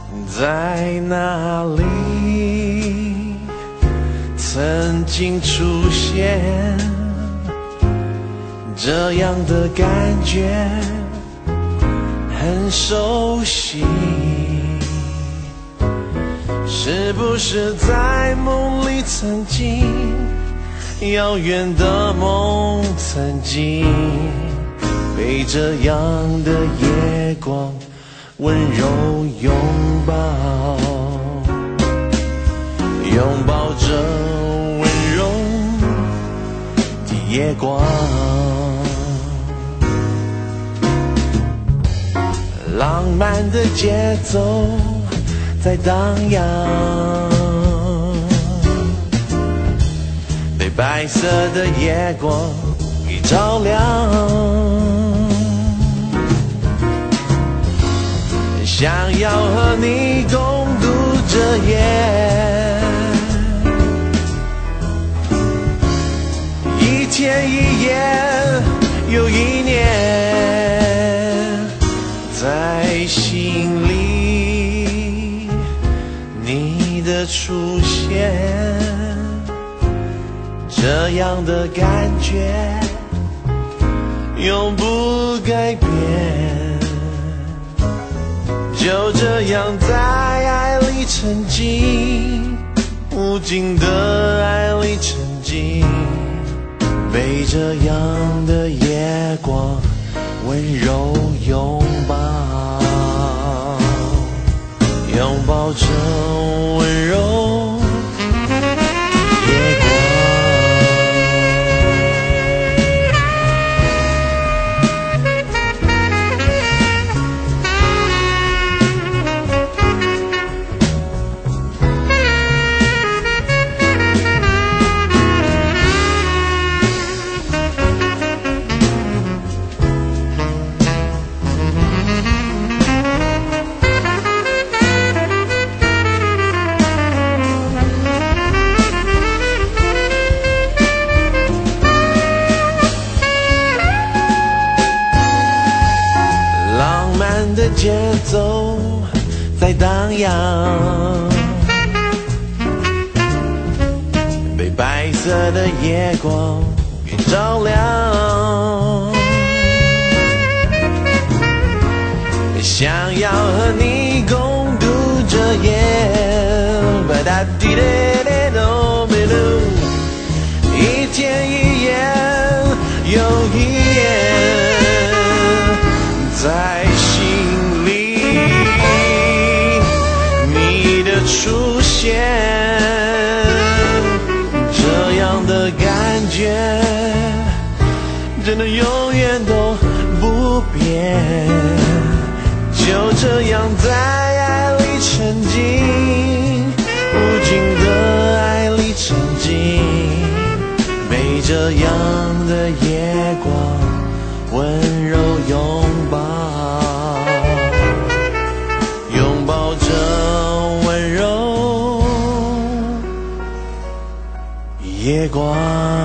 在哪里曾经出现这样的感觉，很熟悉，是不是在梦里曾经，遥远的梦曾经，被这样的夜光温柔拥抱，拥抱着温柔的夜光，浪漫的节奏在荡漾，被白色的夜光给照亮，想要和你共度这夜，一天一夜又一年，在心里你的出现，这样的感觉永不改变，就这样在爱里沉浸，无尽的爱里沉浸，被这样的夜光温柔拥抱，拥抱着温柔夜光。的节奏在荡漾，被白色的夜光给照亮，想要和你共度这夜，一天一夜又一夜，在出现这样的感觉，真的永远都不变，就这样在爱里沉浸，无尽的爱里沉浸，被这样的夜光温柔拥抱，拥抱着夜光。